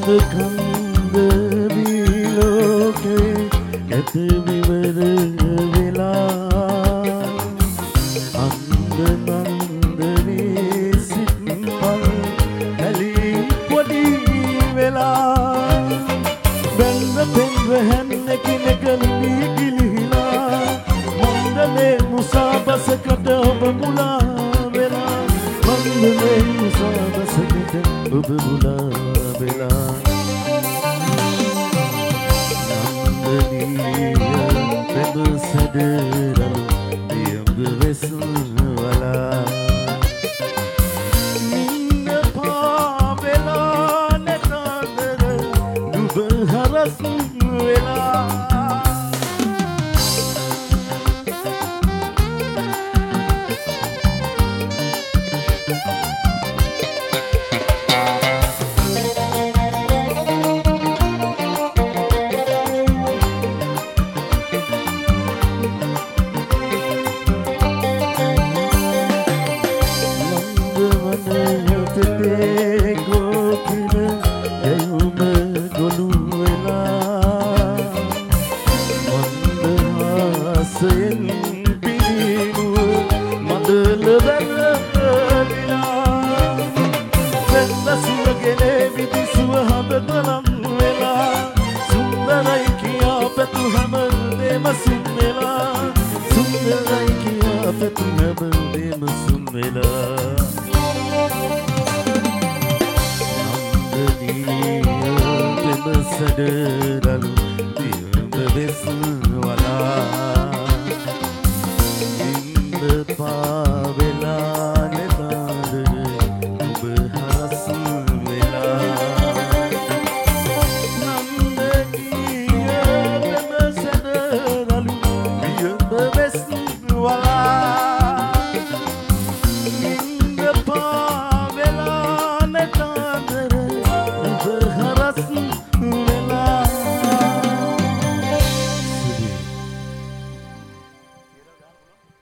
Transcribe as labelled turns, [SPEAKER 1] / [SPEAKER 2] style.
[SPEAKER 1] කන්ද විලෝකේ ඇත විවර වෙලා අන්ද නන්දනේ සිත් පල් ඇලි පොඩි වෙලා බැන්ද පෙන්ව හැන්නකිනක නිවී ගිලිහිලා මන්දනේ මුසාබසකට ඔබ මුලා වෙලා මන්දනේ මුසාබසකට ඔබ මුලා වෙලා සදරලු දියඹ වෙසවලා නින්න පාවෙලා නැතදර නුඹ හරස් වෙලා සදරලු දියඹ වෙසවලා ඉන්න පා